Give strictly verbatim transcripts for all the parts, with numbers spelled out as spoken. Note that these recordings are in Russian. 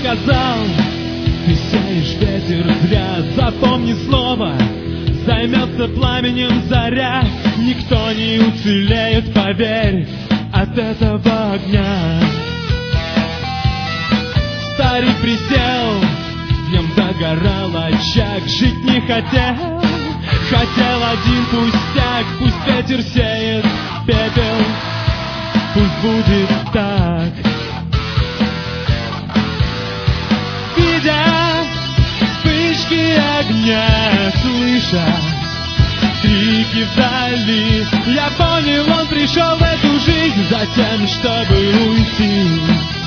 сказал, ты сеешь ветер зря. Запомни слово, займется пламенем заря. Никто не уцелеет, поверь, от этого огня. Старик присел, в нем догорал очаг. Жить не хотел, хотел один пустяк. Пусть ветер сеет пепел, пусть будет так. Видя вспышки огня, слыша крики вдали, я понял, он пришел в эту жизнь за тем, чтобы уйти.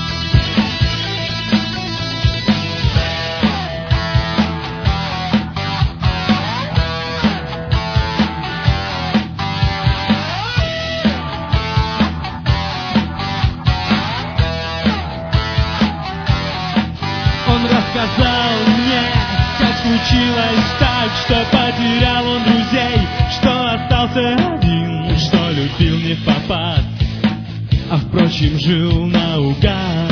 Он рассказал мне, как случилось так, что потерял он друзей, что остался один, что любил не впопад, а впрочем жил наугад.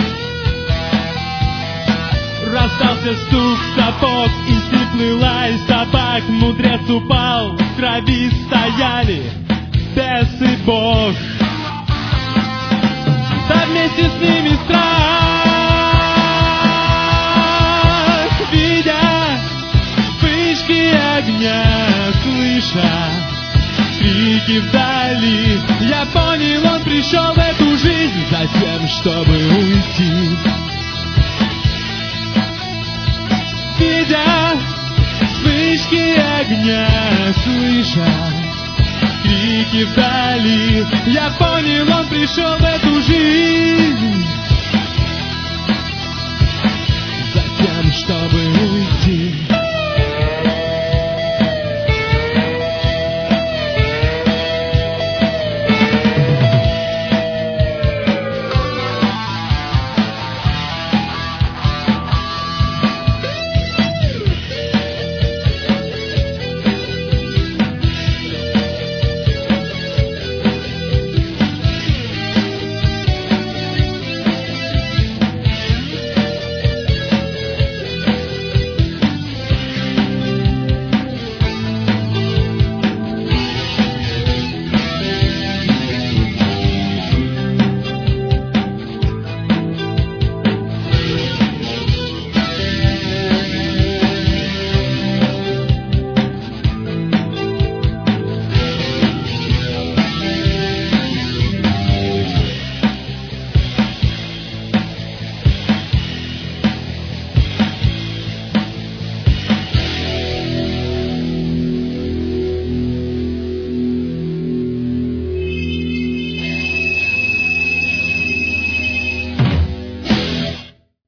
Раздался стук сапог, и сыплыла из собак. Мудрец упал, в крови стояли бес и бог. Да вместе с ними страх. Огня, слыша крики вдали, я понял, он пришел в эту жизнь за тем, чтобы уйти. Видя вспышки огня, слыша крики вдали, я понял, он пришел в эту жизнь за тем, чтобы уйти.